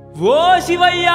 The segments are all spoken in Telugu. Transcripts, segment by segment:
ఓ శివయ్యా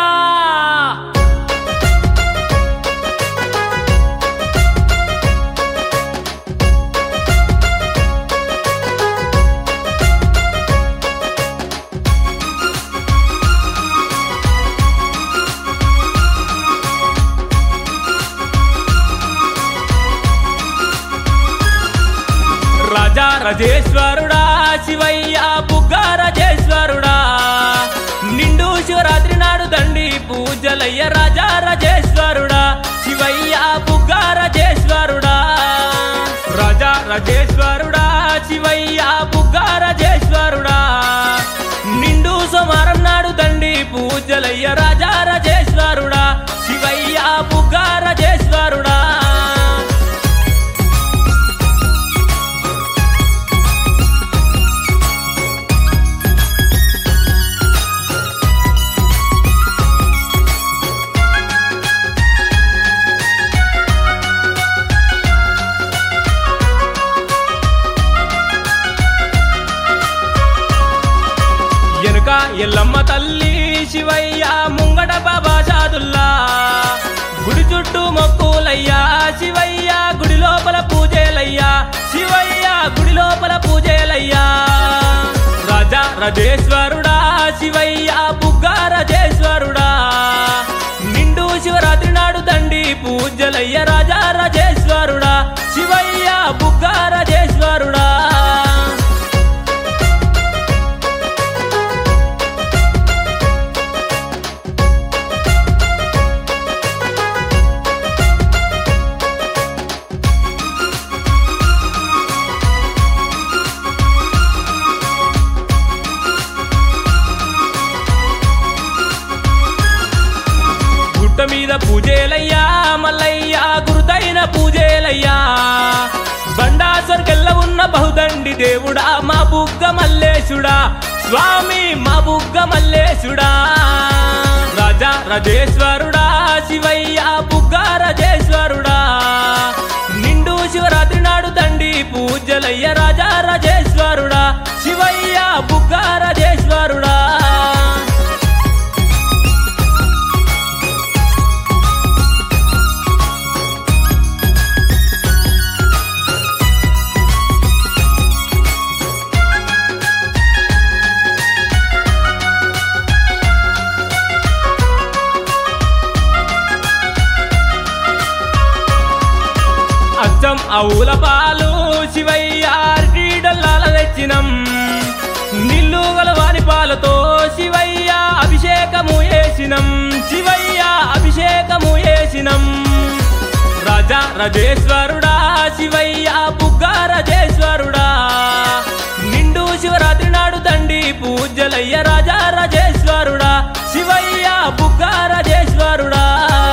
రాజా రాజేశ్వరుడా శివయ్యా బుగ్గ రాజేశ్వరుడా నిండు శివరాత్రి నాడు దండి పూజలయ్య రాజా రాజేశ్వరుడా శివయ్యా బుగ్గ రాజేశ్వరుడా రాజా రాజేశ్వరుడా శివయ్యా బుగ్గ రాజేశ్వరుడా నిండు సోమవారం నాడు దండి పూజలయ్య రాజా రాజేశ్వరుడా శివయ్యా బుగ్గ రాజేశ్వరుడా ఎనుక ఎల్లమ్మ తల్లి శివయ్య ముంగట బాబా షాదుల్లా గుడి చుట్టూ మొక్కులయ్యా శివయ్య గుడి లోపల పూజలయ్యా శివయ్య గుడి లోపల పూజలయ్యా రాజా రాజేశ్వరుడా శివయ్య బుగ్గ రాజేశ్వరుడా నిండు శివరాత్రి నాడు దండి పూజలయ్య రాజా రాజేశ్వరుడా శివయ్య బుగ్గ రాజేశ్వరుడా గుట్ట మీద పూజేలయ్యా మల్లయ్యా గురుతైన పూజేలయ్యా బండాసర్కెల్ల ఉన్న బహుదండి దేవుడా మా బుగ్గ మల్లేశుడా స్వామి మా బుగ్గ మల్లేశుడా రాజా రాజేశ్వరుడా శివయ్యా బుగ్గ రాజేశ్వరుడా నిండు శివరాత్రి నాడు దండి పూజలయ్య రాజా రాజేశ్వరుడా శివయ్యా బుగ్గ రాజేశ్వరుడా అచ్చం అవుల పాలు శివయ్య క్రీడల్లాల తెచ్చినం నిల్లు గలవాని పాలతో శివయ్య అభిషేకము చేసినం శివయ్య అభిషేకము చేసినం రాజా రాజేశ్వరుడా శివయ్య బుగ్గ రాజేశ్వరుడా నిండు శివరాత్రి నాడు దండి పూజలయ్య రాజా రాజేశ్వరుడా శివయ్య బుగ్గ రాజేశ్వరుడా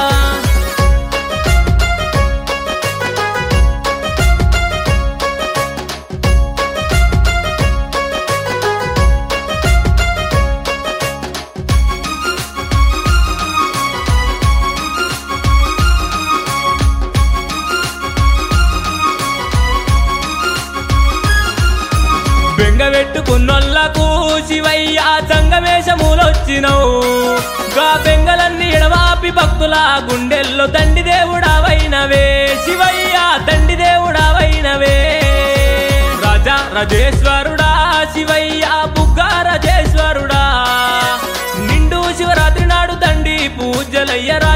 బెంగబెట్టుకున్నోళ్లకు శివయ్య సంగమేశములొచ్చినవు గా బెంగలన్నీ ఎడవాపి భక్తుల గుండెల్లో దండి దేవుడావైనవే శివయ్య దండి దేవుడావైనవే రాజా రాజేశ్వరుడా శివయ్య బుగ్గ రాజేశ్వరుడా నిండు శివరాత్రి నాడు దండి పూజలయ్య